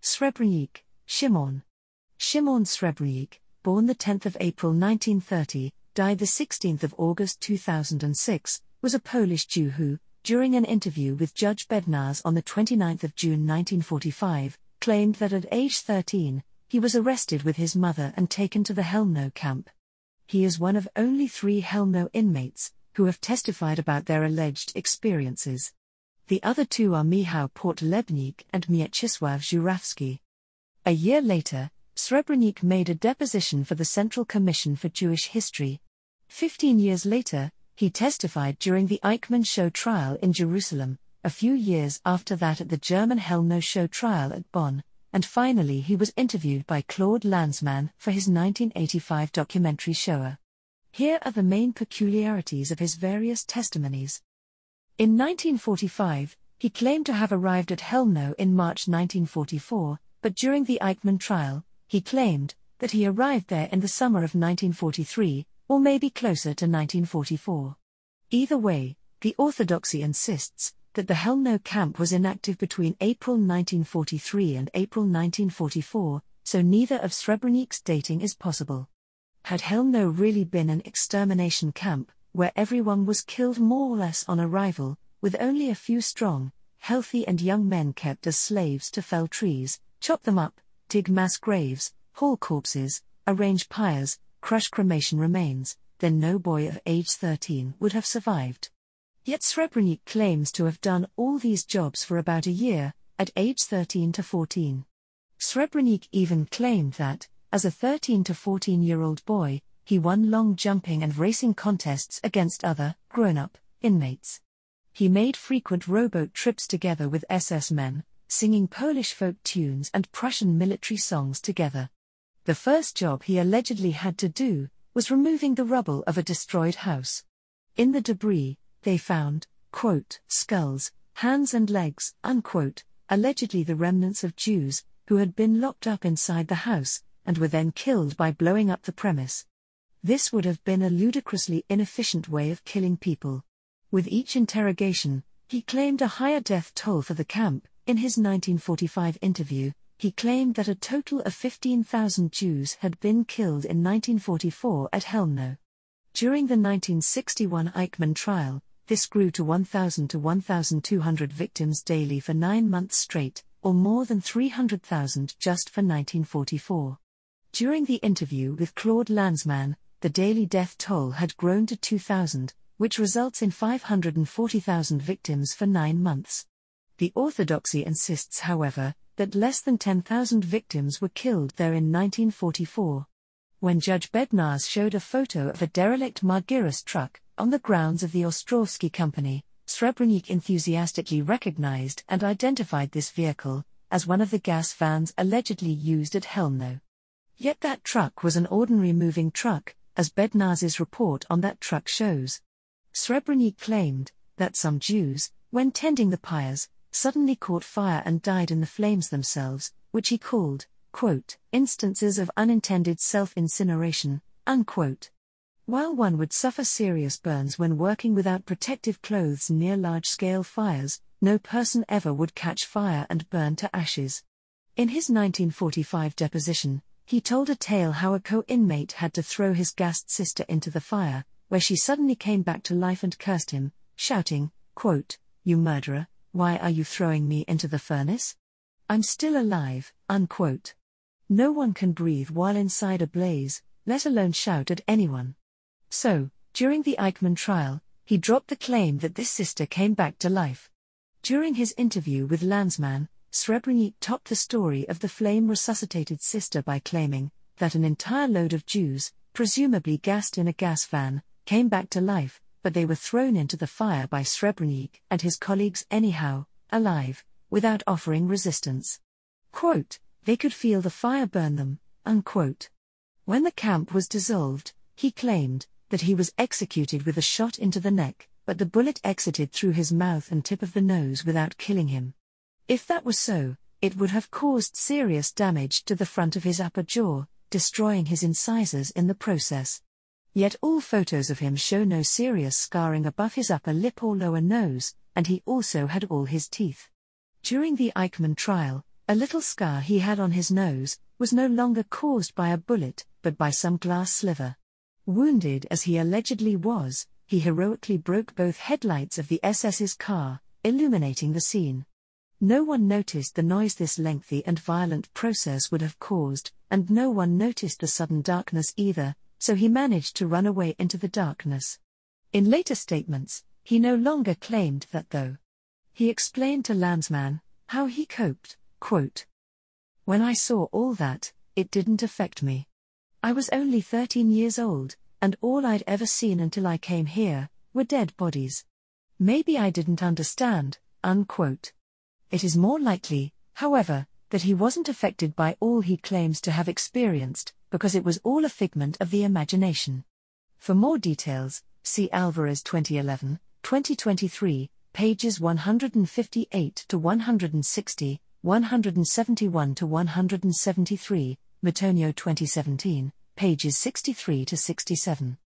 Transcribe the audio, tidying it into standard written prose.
Srebrenik, Szymon. Szymon Srebrenik, born the 10th of April 1930, died the 16th of August 2006, was a Polish Jew who, during an interview with Judge Bednarz on the 29th of June 1945, claimed that at age 13, he was arrested with his mother and taken to the Chełmno camp. He is one of only 3 Chełmno inmates who have testified about their alleged experiences. The other 2 are Michał Podlebnik and Mieczysław Żurawski. A year later, Srebrenik made a deposition for the Central Commission for Jewish History. 15 years later, he testified during the Eichmann Show trial in Jerusalem, a few years after that at the German Chełmno Show trial at Bonn, and finally he was interviewed by Claude Lanzmann for his 1985 documentary Shoah. Here are the main peculiarities of his various testimonies. In 1945, he claimed to have arrived at Chełmno in March 1944, but during the Eichmann trial, he claimed that he arrived there in the summer of 1943, or maybe closer to 1944. Either way, the orthodoxy insists that the Chełmno camp was inactive between April 1943 and April 1944, so neither of Srebrenik's dating is possible. Had Chełmno really been an extermination camp, where everyone was killed more or less on arrival, with only a few strong, healthy and young men kept as slaves to fell trees, chop them up, dig mass graves, haul corpses, arrange pyres, crush cremation remains, then no boy of age 13 would have survived. Yet Srebrenik claims to have done all these jobs for about a year, at age 13 to 14. Srebrenik even claimed that, as a 13 to 14-year-old boy, he won long jumping and racing contests against other, grown-up, inmates. He made frequent rowboat trips together with SS men, singing Polish folk tunes and Prussian military songs together. The first job he allegedly had to do was removing the rubble of a destroyed house. In the debris, they found, quote, skulls, hands and legs, unquote, allegedly the remnants of Jews who had been locked up inside the house and were then killed by blowing up the premise. This would have been a ludicrously inefficient way of killing people. With each interrogation, he claimed a higher death toll for the camp. In his 1945 interview, he claimed that a total of 15,000 Jews had been killed in 1944 at Chełmno. During the 1961 Eichmann trial, this grew to 1,000 to 1,200 victims daily for 9 months straight, or more than 300,000 just for 1944. During the interview with Claude Lanzmann, the daily death toll had grown to 2,000, which results in 540,000 victims for 9 months. The orthodoxy insists, however, that less than 10,000 victims were killed there in 1944. When Judge Bednarz showed a photo of a derelict Margiris truck on the grounds of the Ostrowski Company, Srebrenik enthusiastically recognized and identified this vehicle as one of the gas vans allegedly used at Chełmno. Yet that truck was an ordinary moving truck, as Bednarz's report on that truck shows. Srebrenik claimed that some Jews, when tending the pyres, suddenly caught fire and died in the flames themselves, which he called, quote, instances of unintended self-incineration, unquote. While one would suffer serious burns when working without protective clothes near large-scale fires, no person ever would catch fire and burn to ashes. In his 1945 deposition, he told a tale how a co-inmate had to throw his gassed sister into the fire, where she suddenly came back to life and cursed him, shouting, quote, "You murderer, why are you throwing me into the furnace? I'm still alive," unquote. No one can breathe while inside a blaze, let alone shout at anyone. So, during the Eichmann trial, he dropped the claim that this sister came back to life. During his interview with Lanzmann, Srebrenik topped the story of the flame-resuscitated sister by claiming that an entire load of Jews, presumably gassed in a gas van, came back to life, but they were thrown into the fire by Srebrenik and his colleagues anyhow, alive, without offering resistance. Quote, "They could feel the fire burn them," unquote. When the camp was dissolved, he claimed that he was executed with a shot into the neck, but the bullet exited through his mouth and tip of the nose without killing him. If that was so, it would have caused serious damage to the front of his upper jaw, destroying his incisors in the process. Yet all photos of him show no serious scarring above his upper lip or lower nose, and he also had all his teeth. During the Eichmann trial, A little scar he had on his nose was no longer caused by a bullet, but by some glass sliver. Wounded as he allegedly was, he heroically broke both headlights of the SS's car, illuminating the scene. No one noticed the noise this lengthy and violent process would have caused, and no one noticed the sudden darkness either, so he managed to run away into the darkness. In later statements, he no longer claimed that though. He explained to Landsman how he coped, quote, "When I saw all that, it didn't affect me. I was only 13 years old, and all I'd ever seen until I came here were dead bodies. Maybe I didn't understand," unquote. It is more likely, however, that he wasn't affected by all he claims to have experienced, because it was all a figment of the imagination. For more details, see Alvarez 2011, 2023, pages 158 to 160, 171 to 173, Matonio 2017, pages 63 to 67.